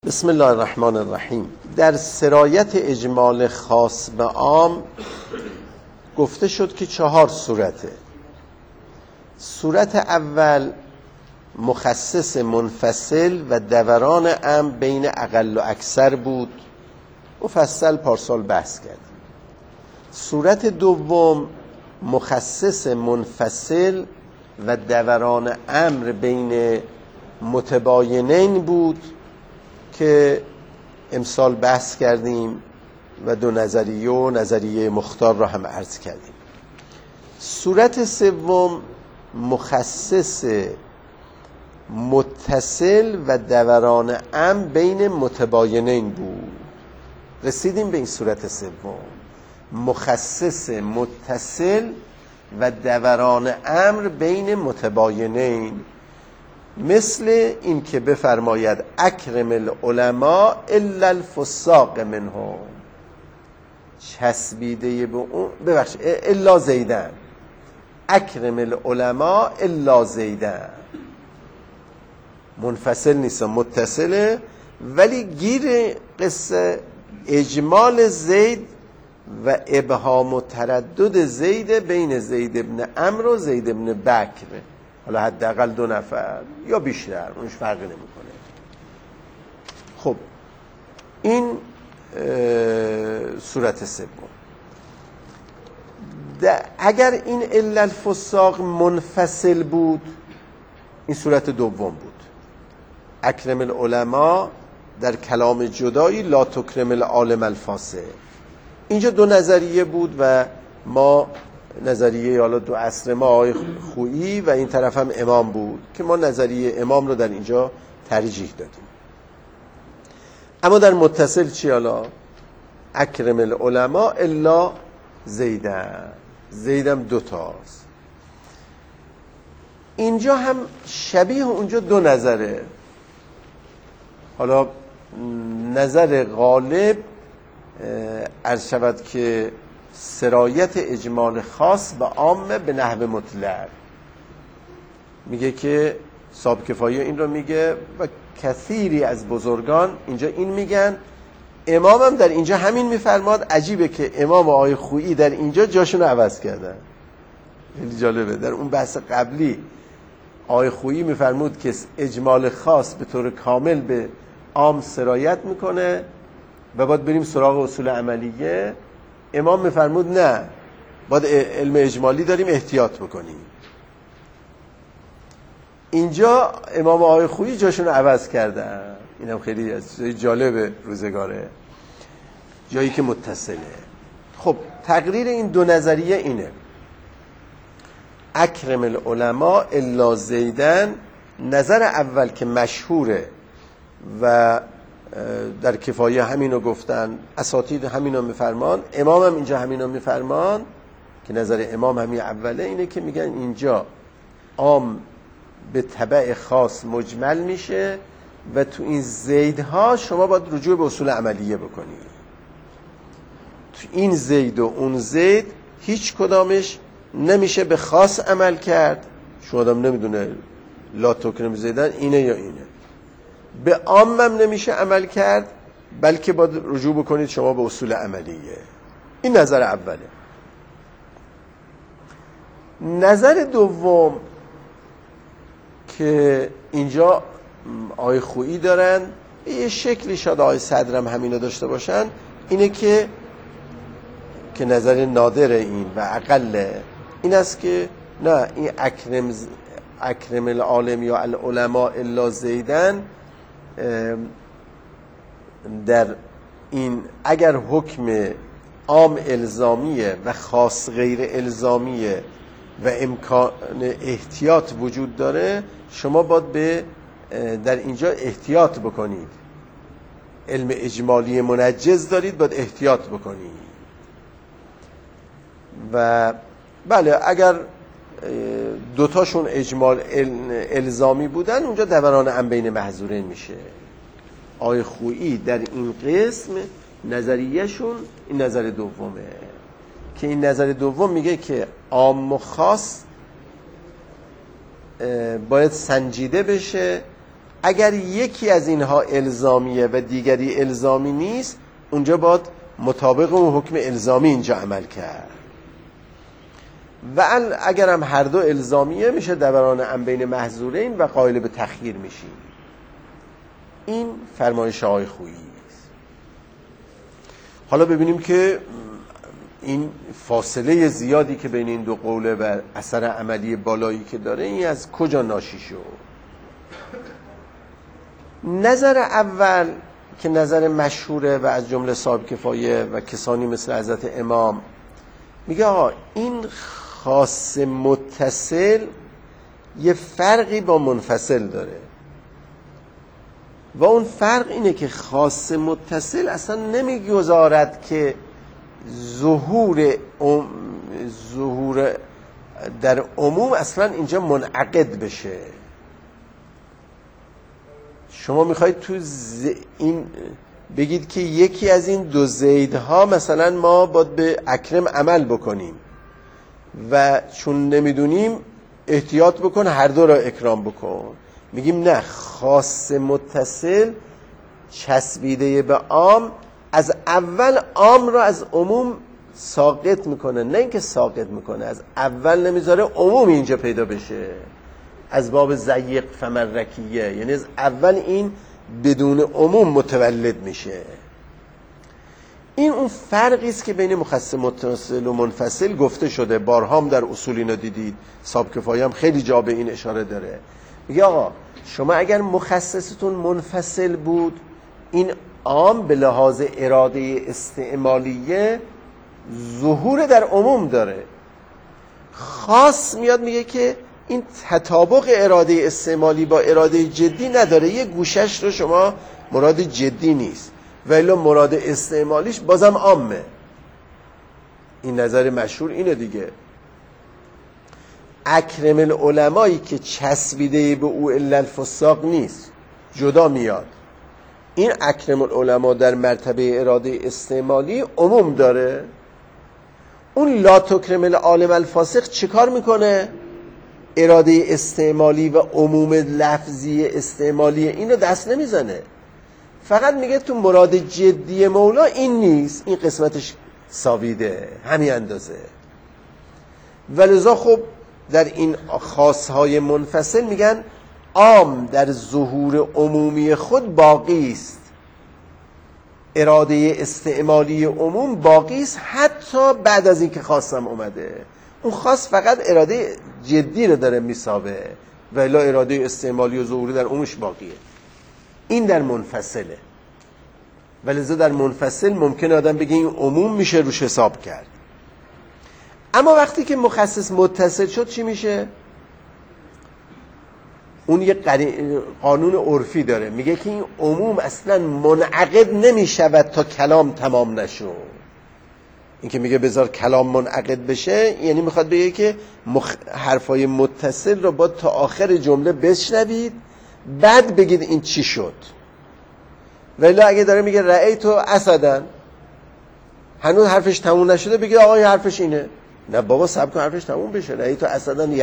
بسم الله الرحمن الرحیم. در سرایت اجمال خاص به عام گفته شد که 4 صورته. صورت اول مخصص منفصل و دوران عام بین اقل و اکثر بود، مفصل پارسال بحث کردیم. صورت دوم مخصص منفصل و دوران امر بین متباینین بود که امسال بحث کردیم و 2 نظریه و نظریه مختار را هم عرض کردیم. صورت سوم مخصص متصل و دوران عام بین متباینین بود. رسیدیم به این صورت سوم، مخصص متصل و دوران امر بین متباینین، مثل این که بفرماید اکرم العلماء الا الفساق منهم، چسبیده به اون، ببخشید، الا زیدن، اکرم العلماء الا زیدن، منفصل نیست، متصله، ولی گیر قصه اجمال زید و ابهام و تردد زید بین زید ابن عمرو و زید ابن بکر، حالا حداقل 2 نفر یا بیشتر، اونش فرقی نمیکنه. خب این صورت سوم. اگر این الا الفساق منفصل بود، این صورت دوم بود. اکرم العلماء در کلام جدایی لا تکرم العالم الفاسق. اینجا 2 نظریه بود و ما نظریه حالا 2 عصر ما آقای خویی و این طرف هم امام بود که ما نظریه امام رو در اینجا ترجیح دادیم. اما در متصل چی؟ حالا اکرم العلماء الا زیدن، زیدم 2 تاست. اینجا هم شبیه اونجا 2 نظره. حالا نظر غالب عرض شود که سرایت اجمال خاص و عامه به نحو مطلق، میگه که صاحب کفایه این رو میگه و کثیری از بزرگان اینجا این میگن. امام هم در اینجا همین میفرماد. عجیبه که امام و آقای خویی در اینجا جاشون رو عوض کردن. خیلی جالبه. در اون بحث قبلی آقای خویی میفرمود که اجمال خاص به طور کامل به عام سرایت میکنه و باید بریم سراغ اصول عملیه. امام میفرمود نه، باید علم اجمالی داریم، احتیاط بکنیم. اینجا امام آقای خویی جاشون رو عوض کردن. اینم خیلی جالب روزگاره، جایی که متصله. خب تقریر این 2 نظریه اینه: اکرم العلماء الا زیدن. نظر اول که مشهوره و در کفایه همینو گفتن، اساتید همینو میفرمان، امام هم اینجا همینو میفرمان، که نظر امام همین اوله، اینه که میگن اینجا عام به تبع خاص مجمل میشه و تو این زیدها شما باید رجوع به اصول عملیه بکنید. تو این زید و اون زید هیچ کدامش نمیشه به خاص عمل کرد. شما آدم نمیدونه لا تکرم زیدن اینه یا اینه. به عام هم نمیشه عمل کرد، بلکه باید رجوع بکنید شما به اصول عملیه. این نظر اوله. نظر دوم که اینجا آقای خویی دارن، یه شکلی شاید آقای صدرم همینو داشته باشن، اینه که نظر نادر این و اقله، این است که نه، این اکرم العالم یا العلماء الا زیدن، در این اگر حکم عام الزامیه و خاص غیر الزامیه و امکان احتیاط وجود داره، شما باید در اینجا احتیاط بکنید. علم اجمالی منجز دارید، باید احتیاط بکنید. و بله، اگر 2 تاشون اجمال الزامی بودن، اونجا دوران عام بین محظورین میشه. آقای خویی در این قسم نظریهشون این نظر دومه، که این نظر دوم میگه که عام و خاص باید سنجیده بشه اگر یکی از اینها الزامیه و دیگری الزامی نیست، اونجا باید مطابق اون حکم الزامی اینجا عمل کرد. و اگر هم هر دو الزامیه، میشه دوران ام بین محظورین و قائل به تخییر میشیم. این فرمایش آقای خویی است. حالا ببینیم که این فاصله زیادی که بین این دو قوله و اثر عملی بالایی که داره، این از کجا ناشی شد؟ نظر اول که نظر مشهوره و از جمله صاحب کفایه و کسانی مثل حضرت امام، میگه آقا این خاص متصل یه فرقی با منفصل داره و اون فرق اینه که خاص متصل اصلا نمیگذارد که ظهور در عموم اصلا اینجا منعقد بشه. شما میخواید تو این بگید که یکی از این دو زیدها مثلا ما باید به اکرم عمل بکنیم و چون نمیدونیم احتیاط بکن هر دو را اکرام بکن. میگیم نه، خاص متصل چسبیده به عام از اول عام را از عموم ساقط میکنه، نه اینکه ساقط میکنه، از اول نمیذاره عموم اینجا پیدا بشه، از باب ضیق فمرکیه، یعنی از اول این بدون عموم متولد میشه. این اون فرقی است که بین مخصص متصل و منفصل گفته شده، بارها هم در اصول اینو دیدید. صاحب کفایه هم خیلی جا به این اشاره داره. میگه آقا شما اگر مخصصتون منفصل بود، این عام به لحاظ اراده استعمالیه ظهور در عموم داره. خاص میاد میگه که این تطابق اراده استعمالی با اراده جدی نداره، یه گوشش رو شما مراد جدی نیست ولی مراد استعمالیش بازم عامه. این نظر مشهور اینه دیگه. اکرم العلمایی که چسبیده به او الا الفساق نیست، جدا میاد. این اکرم العلما در مرتبه اراده استعمالی عموم داره. اون لا تکرم العالم الفاسق چیکار میکنه؟ اراده استعمالی و عموم لفظی استعمالی اینو دست نمیزنه، فقط میگه تو مراد جدی مولا این نیست، این قسمتش ساویده، همین اندازه. ولذا خب در این خاصهای منفصل میگن عام در ظهور عمومی خود باقی است، اراده استعمالی عموم باقی است حتی بعد از اینکه خاصم اومده. اون خاص فقط اراده جدی رو داره میسابه و الا اراده استعمالی و ظهوری در عمومش باقیه. این در منفصله. ولذا در منفصل ممکن آدم بگه این عموم میشه روش حساب کرد. اما وقتی که مخصص متصل شد چی میشه؟ اون یه قانون عرفی داره، میگه که این عموم اصلا منعقد نمیشود تا کلام تمام نشد. این که میگه بذار کلام منعقد بشه، یعنی میخواد بگه که حرفای متصل رو باید تا آخر جمله بشنوید بعد بگید این چی شد. ولی اگه داره میگه رأیتو اسدن، هنوز حرفش تموم نشده، بگید آقای حرفش اینه. نه بابا صبر کن حرفش تموم بشه. رأیتو اسدن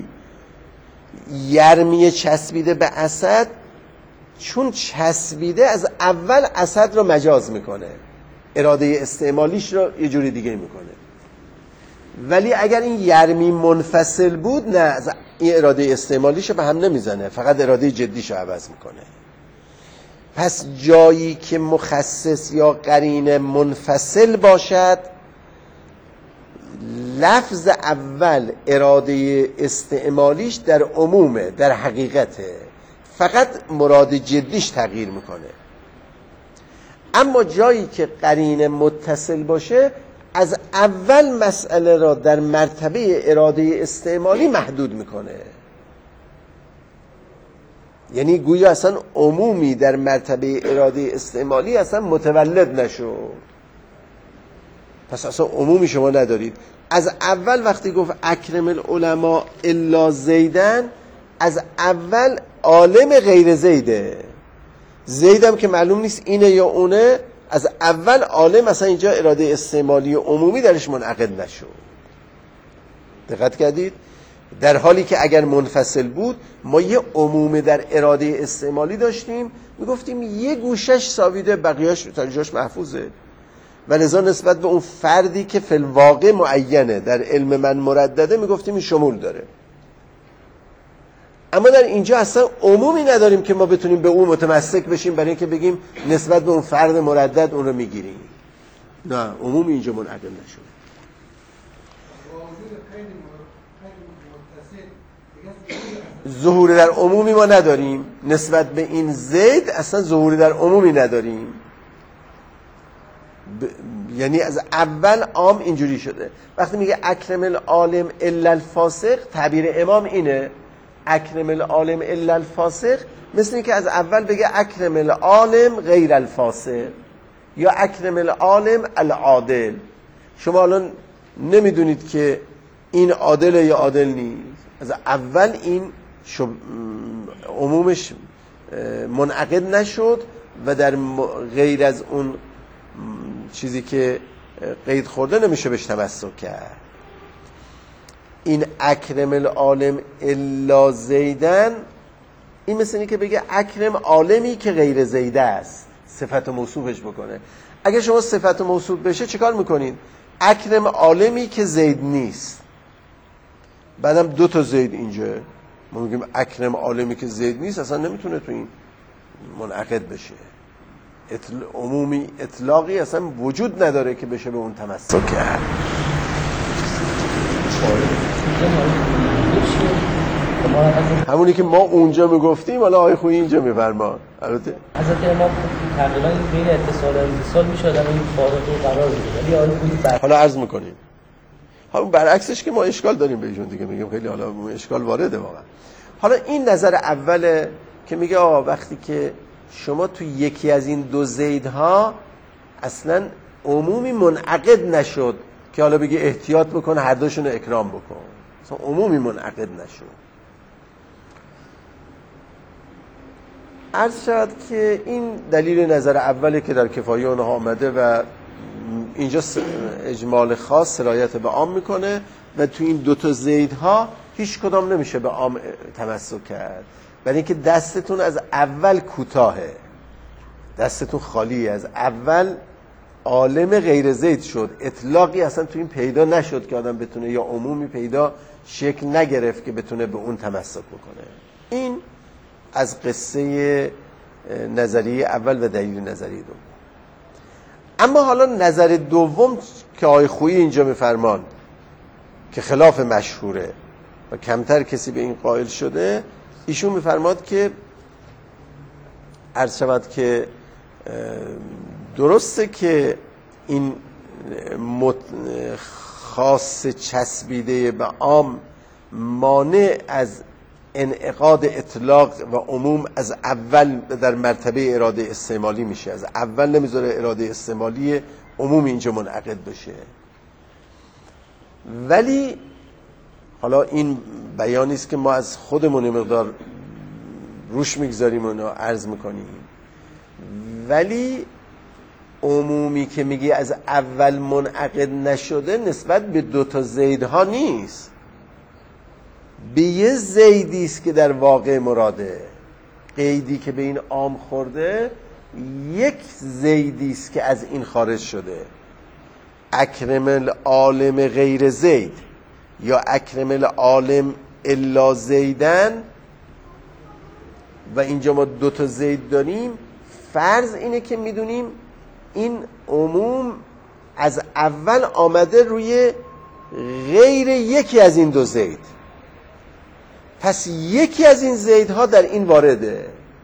یرمی چسبیده به اسد، چون چسبیده از اول اسد رو مجاز میکنه، اراده استعمالیش رو یه جوری دیگه میکنه. ولی اگر این یرمی منفصل بود، نه، از این اراده استعمالیش رو به هم نمیزنه، فقط اراده جدیش رو عوض میکنه. پس جایی که مخصص یا قرینه منفصل باشد، لفظ اول اراده استعمالیش در عمومه، در حقیقته، فقط مراد جدیش تغییر میکنه. اما جایی که قرینه متصل باشه، از اول مسئله را در مرتبه اراده استعمالی محدود میکنه. یعنی گویا اصلا عمومی در مرتبه اراده استعمالی اصلا متولد نشد، پس اصلا عمومی شما ندارید. از اول وقتی گفت اکرم العلماء الا زیدن، از اول عالم غیر زیده، زیدم که معلوم نیست اینه یا اونه، از اول عالم اصلا اینجا اراده استعمالی عمومی درش منعقد نشد. دقت کردید؟ در حالی که اگر منفصل بود ما یه عموم در اراده استعمالی داشتیم، میگفتیم یه گوشش ساویده بقیهش تا جاش محفوظه و لذا نسبت به اون فردی که فی الواقع معینه در علم من مردده میگفتیم این شمول داره. اما در اینجا اصلا عمومی نداریم که ما بتونیم به اون متمسک بشیم برای اینکه بگیم نسبت به اون فرد مردد اون رو میگیریم. نه، عمومی اینجا منعقد نشد. ظهور در عمومی ما نداریم نسبت به این زید، اصلا ظهور در عمومی نداریم. یعنی از اول عام اینجوری شده. وقتی میگه اکرم العالم الا الفاسق، تعبیر امام اینه اکرم العالم الا الفاسق، مثل اینکه از اول بگه اکرم العالم غیر الفاسق یا اکرم العالم العادل. شما الان نمیدونید که این عادله یا عادل نیست، از اول این عمومش منعقد نشد و در غیر از اون چیزی که قید خورده نمیشه بهش تمسک کرد. این اکرم العالم الا زیدن، این مثل اینه که بگه اکرم عالمی که غیر زیده است، صفت موصوفش بکنه. اگه شما صفت موصوف بشه چیکار میکنید؟ اکرم عالمی که زید نیست. بعدم 2 تا زید اینجا، ما میگیم اکرم عالمی که زید نیست، اصلا نمیتونه تو این منعقد بشه. عمومی اطلاقی اصلا وجود نداره که بشه به اون تمسک کرد. همونی که ما اونجا میگفتیم حالا آقای خویی اینجا میفرما. البته حضرت امام تقریبا بین اتصال و انفصال میشد اما این فارقی قرار میده، ولی آقای خویی حالا عرض میکنیم همون برعکسش که ما اشکال داریم به ایشون دیگه، میگیم خیلی حالا اشکال وارده واقعا. حالا این نظر اوله که میگه آقا وقتی که شما تو یکی از این 2 زیدها اصلا عمومی منعقد نشد که حالا بگی احتیاط بکن هر دوشون رو اکرام بکن، اصلا عمومی منعقد نشد. عرض شد که این دلیل نظر اوله که در کفایه اونها آمده و اینجا اجمال خاص سرایت به عام میکنه و تو این 2 تا زیدها هیچ کدام نمیشه به عام تمسک کرد، برای اینکه دستتون از اول کوتاهه، دستتون خالیه. از اول عالم غیر زید شد، اطلاقی اصلا تو این پیدا نشد که آدم بتونه، یا عمومی پیدا شکل نگرفت که بتونه به اون تمسک بکنه. این از قصه نظریه اول و دلیل نظریه دوم. اما حالا نظر دوم که آقای خویی اینجا میفرمان که خلاف مشهوره و کمتر کسی به این قائل شده، ایشون میفرماد که عرض شود که درسته که این خاص چسبیده به عام مانع از انعقاد اطلاق و عموم از اول در مرتبه اراده استعمالی میشه، از اول نمیذاره اراده استعمالی عموم اینجا منعقد بشه. ولی حالا این بیانی است که ما از خودمون مقدار روش میگذاریم و عرض میکنیم، ولی عمومی که میگی از اول منعقد نشده نسبت به 2 تا زیدها نیست، به یه زیدی است که در واقع مراده. قیدی که به این عام خورده یک زیدی است که از این خارج شده. اکرم العالم غیر زید یا اکرم العالم الا زیدن، و اینجا ما 2 تا زید داریم. فرض اینه که میدونیم این عموم از اول آمده روی غیر یکی از این 2 زید، پس یکی از این زیدها در این وارده.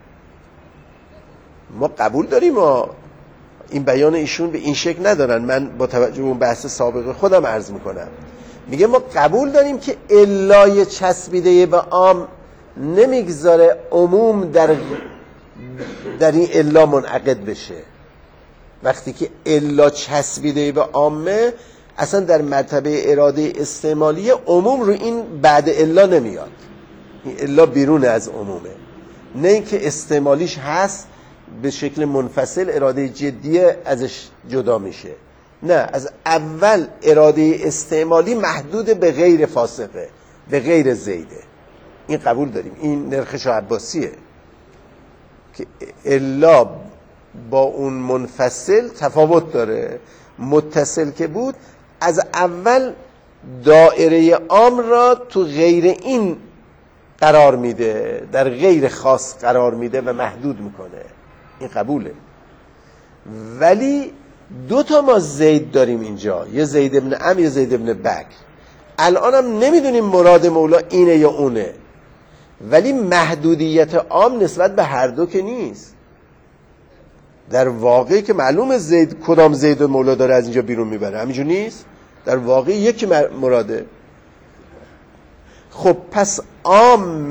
ما قبول داریم، ما این بیان ایشون به این شکل ندارن، من با توجه به اون بحث سابق خودم عرض میکنم. میگه ما قبول داریم که علای چسبیده به عام نمیگذاره عموم در این الا منعقد بشه. وقتی که الا چسبیده به عامه، اصلا در مرتبه اراده استعمالی عموم رو این بعد الا نمیاد، این الا بیرون از عمومه، نه اینکه استعمالیش هست به شکل منفصل اراده جدی ازش جدا میشه. نه، از اول اراده استعمالی محدود به غیر فاسقه، به غیر زیده. این قبول داریم، این نرخ شاه عباسیه که الا با اون منفصل تفاوت داره. متصل که بود از اول دایره عام را تو غیر این قرار میده، در غیر خاص قرار میده و محدود میکنه. این قبوله. ولی دو تا ما زید داریم اینجا، یه زید ابن عمرو یه زید ابن بکر. الان هم نمیدونیم مراد مولا اینه یا اونه، ولی محدودیت عام نسبت به هر دو که نیست. در واقعی که معلومه زید کدام زید مولا داره از اینجا بیرون میبره، همینجور نیست. در واقع یکی مراده. خب پس عام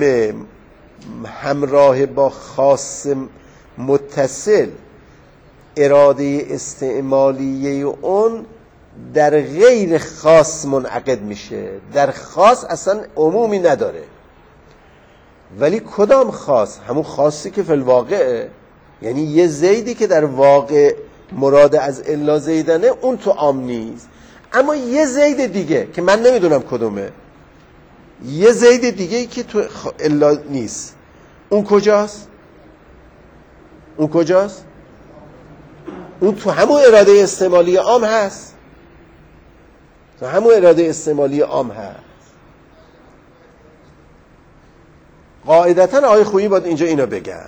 همراه با خاص متصل، اراده استعمالیه اون در غیر خاص منعقد میشه، در خاص اصلا عمومی نداره. ولی کدام خاص؟ همون خاصی که فی الواقعه، یعنی یه زیدی که در واقع مراد از الا زیدنه، اون تو عام نیست. اما یه زید دیگه که من نمیدونم کدومه، یه زید دیگه که تو الا نیست، اون کجاست؟ اون کجاست؟ اون تو همون اراده استعمالی عام هست، تو همون اراده استعمالی عام هست. قاعدتاً آقای خویی باید اینجا اینو بگن.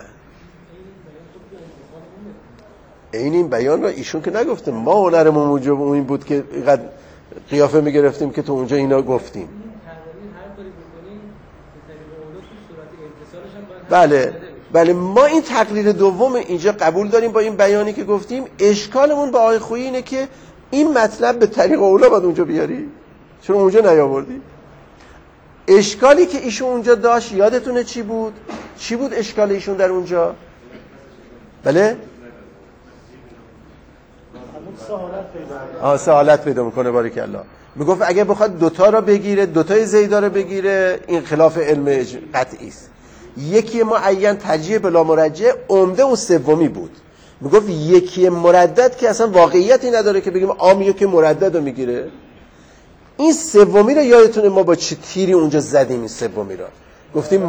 این بیان را ایشون که نگفته، ما هنرمون موجب این بود که اینقدر قیافه میگرفتیم که تو اونجا اینا گفتیم. بله ما این تقریر دوم اینجا قبول داریم با این بیانی که گفتیم. اشکالمون با آقای خویی اینه که این مطلب به طریق اولا باید اونجا بیاری، چون اونجا نیاوردی. اشکالی که ایشون اونجا داشت یادتونه چی بود؟ چی بود اشکال ایشون در اونجا؟ بله؟ سهالت پیدا میکنه. بارک الله. میگفت اگه بخواد دوتا را بگیره، دوتای زیدا را بگیره، این خلاف علم قطعی است. یکی معین ترجیح بلا مرجح، عمده اون سومی بود. میگفت یکی مردد که اصلا واقعیتی نداره که بگیم عامیه که مردد رو میگیره. این سومی رو یادتونه ما با چه تیری اونجا زدیم؟ این سومی رو گفتیم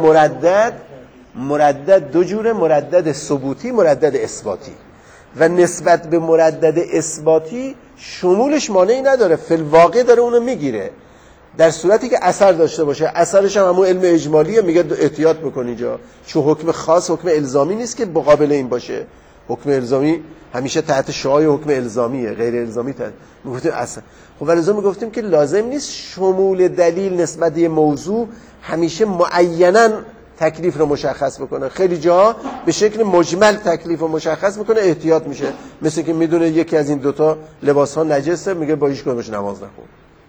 مردد دو جوره، مردد ثبوتی، مردد اثباتی. و نسبت به مردد اثباتی شمولش مانعی نداره، فی الواقع داره اونو میگیره در صورتی که اثر داشته باشه. اثرش هم همون علم اجمالیه، میگه احتیاط بکن اینجا، چون حکم خاص حکم الزامی نیست که مقابل این باشه. حکم الزامی همیشه تحت شعاع حکم الزامیه، غیر الزامی تحت. میگفتیم اصلا خب ولازم میگفتیم که لازم نیست شمول دلیل نسبت به موضوع همیشه معیناً تکلیف رو مشخص بکنه. خیلی جا به شکل مجمل تکلیف رو مشخص میکنه، احتیاط میشه. مثل که میدونه یکی از این دوتا لباس ها نجسه، میگه با هیچ کدومش نماز نخون.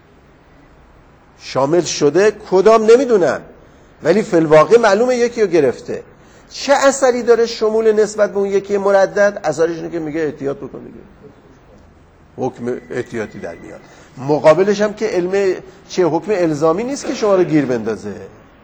شامل شده کدام نمیدونن، ولی فی الواقع معلومه یکی رو گرفته. چه اثری داره شمول نسبت به اون یکی مردد؟ اثرش اینه که میگه احتیاط بکن دیگه، حکم احتیاطی در میاد. مقابلش هم که علم چه حکم الزامی نیست که شما رو گیر بندازه.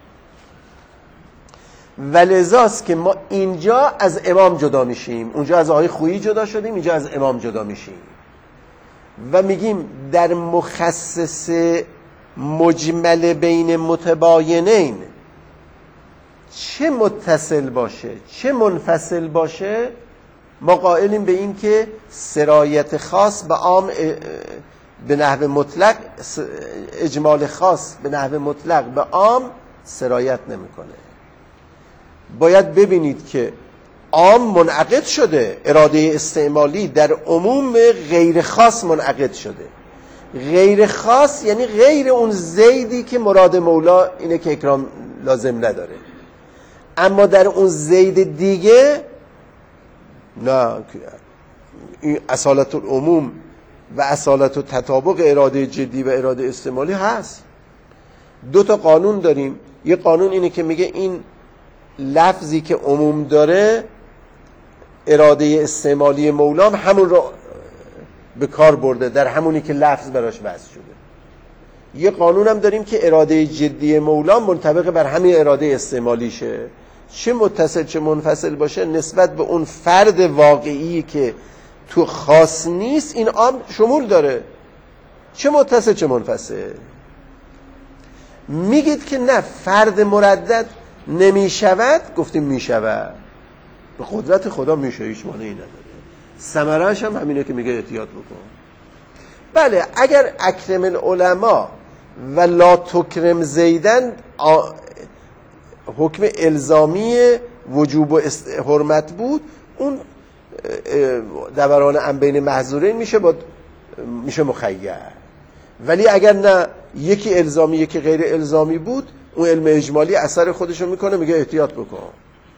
ولذاست که ما اینجا از امام جدا میشیم، اونجا از آقای خویی جدا شدیم، اینجا از امام جدا میشیم و میگیم در مخصص مجمل بین متباینین چه متصل باشه چه منفصل باشه، ما قائلیم به این که سرایت خاص به عام به نحو مطلق، اجمال خاص به نحو مطلق به عام سرایت نمیکنه. باید ببینید که عام منعقد شده، اراده استعمالی در عموم غیر خاص منعقد شده. غیر خاص یعنی غیر اون زیدی که مراد مولا اینه که اکرام لازم نداره. اما در اون زید دیگه نه، این اصالت العموم و اصالت التطابق اراده جدی و اراده استعمالی هست. دو تا قانون داریم. یه قانون اینه که میگه این لفظی که عموم داره اراده استعمالی مولام همون رو به کار برده، در همونی که لفظ براش بحث شده. یه قانون هم داریم که اراده جدی مولام منطبق بر همین اراده استعمالیشه، چه متصل چه منفصل باشه نسبت به اون فرد واقعی که تو خاص نیست این عام شمول داره، چه متصل چه منفصل. میگید که نه فرد مردد نمیشود، گفتیم میشود، به قدرت خدا میشه، هیچ مانعی نداره. ثمره‌اش هم همینه که میگه احتیاط بکن. بله اگر اکرم العلماء و لا تکرم زیدن حکم الزامی وجوب و حرمت بود، اون دوران ام بین محظورین میشه مخیر. ولی اگر نه یکی الزامی یکی غیر الزامی بود، اون علم اجمالی اثر خودشو میکنه، میگه احتیاط بکن.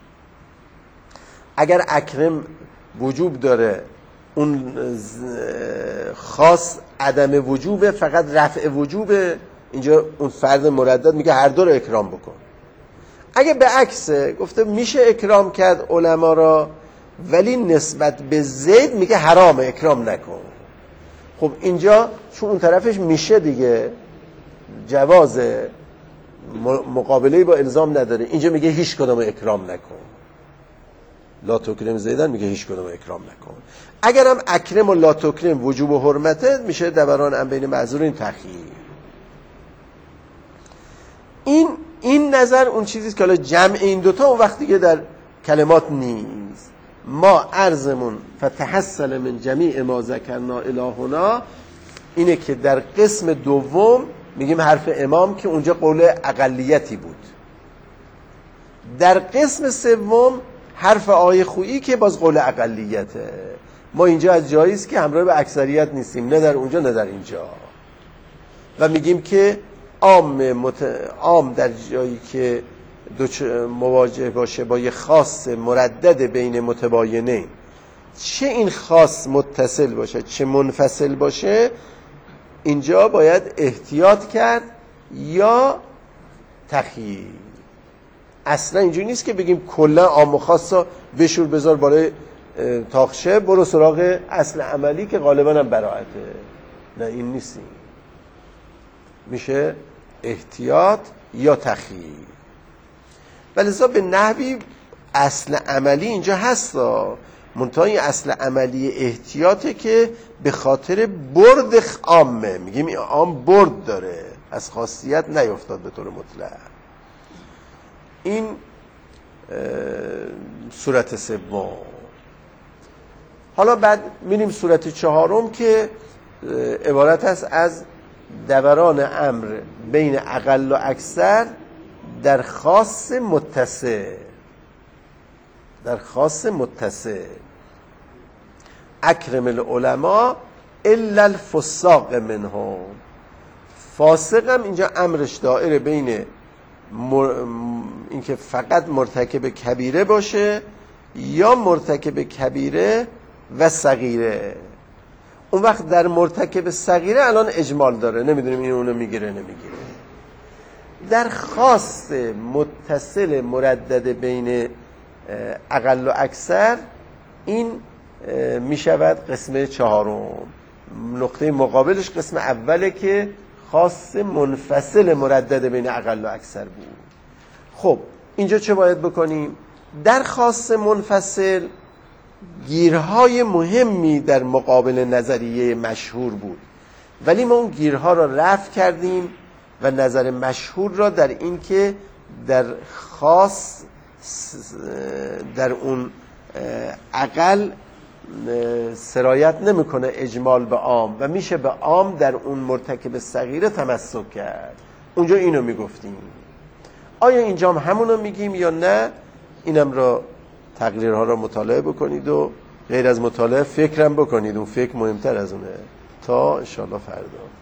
اگر اکرم وجوب داره، اون خاص عدم وجوبه، فقط رفع وجوبه، اینجا اون فرد مردد میگه هر دو رو اکرام بکن. اگه به عکسه گفته میشه اکرام کرد علما را، ولی نسبت به زید میگه حرام اکرام نکن. خب اینجا چون اون طرفش میشه دیگه، جواز مقابله با الزام نداره، اینجا میگه هیچ کدوم اکرام نکن. لا تکرم زیدن میگه هیچ کدوم اکرام نکن. اگرم اکرم و لا تکرم وجوب و حرمته، میشه دوران ام بین معذورین تخییر. این نظر اون چیزیست که حالا جمع این دوتا اون وقتی که در کلمات نیست. ما عرضمون فتحصل من جمیع ما ذکرنا الهنا اینه که در قسم دوم میگیم حرف امام که اونجا قول اقلیتی بود. در قسم سوم حرف آقای خویی که باز قول اقلیته. ما اینجا از جاییست که همراه به اکثریت نیستیم، نه در اونجا نه در اینجا، و میگیم که عام در جایی که مواجه باشه با یه خاص مردد بین متباینه، چه این خاص متصل باشه چه منفصل باشه، اینجا باید احتیاط کرد یا تخییر. اصلا اینجوری نیست که بگیم کلا عام و خاصا بشور بذار بالای تاخشه، برو سراغ اصل عملی که غالبا هم براعته. نه این نیستیم، میشه احتیاط یا تخییر. ولذا به نحوی اصل عملی اینجا هستا، منتها این اصل عملی احتیاطه که به خاطر برد عامه، میگیم این عام برد داره، از خاصیت نیفتاد به طور مطلق. این صورت سوم. حالا بعد میریم صورت چهارم که عبارت است از دوران امر بین اقل و اکثر در خاص متصل. در خاص متصل اکرم العلماء الا الفساق منهم. فاسق هم اینجا امرش دائره بین اینکه فقط مرتکب کبیره باشه یا مرتکب کبیره و صغیره. اون وقت در مرتکب صغیره الان اجمال داره، نمیدونیم این اونو میگیره نمیگیره. در خاص متصل مردد بین اقل و اکثر این میشود قسم چهارم. نقطه مقابلش قسم اوله که خاص منفصل مردد بین اقل و اکثر بود. خب اینجا چه باید بکنیم؟ در خاص منفصل گیرهای مهمی در مقابل نظریه مشهور بود، ولی ما اون گیرها را رفع کردیم و نظر مشهور را در این که در خاص در اون اقل سرایت نمیکنه اجمال به عام و میشه به عام در اون مرتکب صغیره تمسک کرد. اونجا اینو میگفتیم. آیا اینجا هم همونو میگیم یا نه؟ اینم را تقریرها را مطالعه بکنید و غیر از مطالعه فکرم بکنید، اون فکر مهمتر از اونه. تا انشاءالله فردا.